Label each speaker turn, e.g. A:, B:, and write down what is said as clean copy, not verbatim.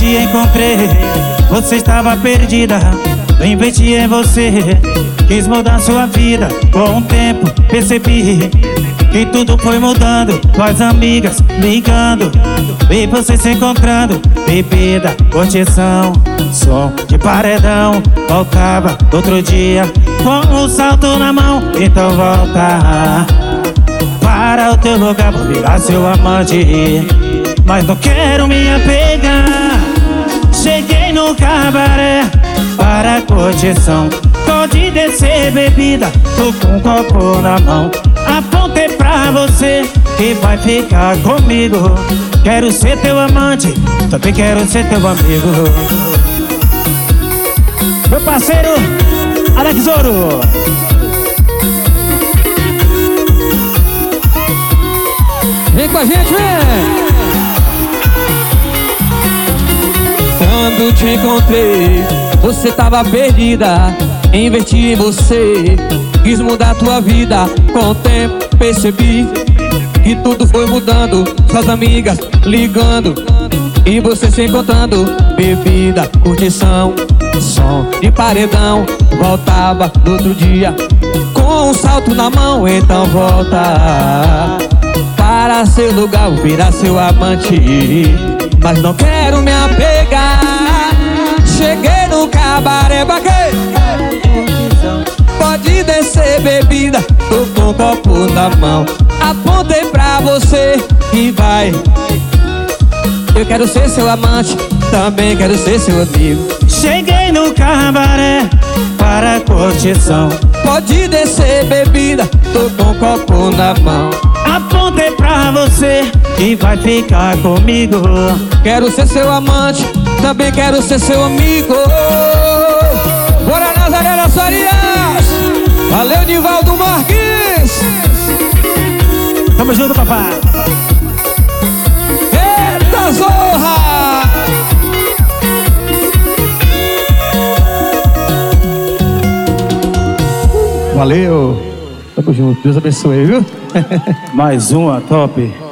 A: te encontrei, você estava perdida. Eu investi em você, quis mudar sua vida. Com o tempo percebi que tudo foi mudando. Tuas amigas ligando e você se encontrando. Bebida, curtição, som de paredão. Voltava outro dia com um salto na mão. Então volta para o teu lugar, vou virar seu amante. Mas não quero me apegar. Cheguei no cabaré para a curtição. Pode descer bebida, tô com um copo na mão. Apontei pra você que vai ficar comigo. Quero ser teu amante, também quero ser teu amigo. Meu parceiro Alex Ouro.
B: Vem com a gente, vem! Quando te encontrei, você tava perdida. Investi em você, quis mudar tua vida. Com o tempo percebi que tudo foi mudando. Suas amigas ligando e você se encontrando. Bebida, curtição, som de paredão. Voltava no outro dia com um salto na mão. Então volta para seu lugar, vou virar seu amante. Mas não quero me apegar. Cheguei no cabaré, baquei. Pode descer bebida, tô com um copo na mão. Apontei pra você e vai. Eu quero ser seu amante, também quero ser seu amigo.
A: Cheguei no cabaré para a curtição.
B: Pode descer bebida, tô com um copo na mão.
A: Apontei pra você e vai ficar comigo.
B: Quero ser seu amante, também quero ser seu amigo. Bora Nazaré das Farias. Valeu, Nivaldo Marques.
A: Tamo junto, papai.
B: Eita zorra!
C: Valeu. Tamo junto, Deus abençoe, viu?
A: Mais uma top.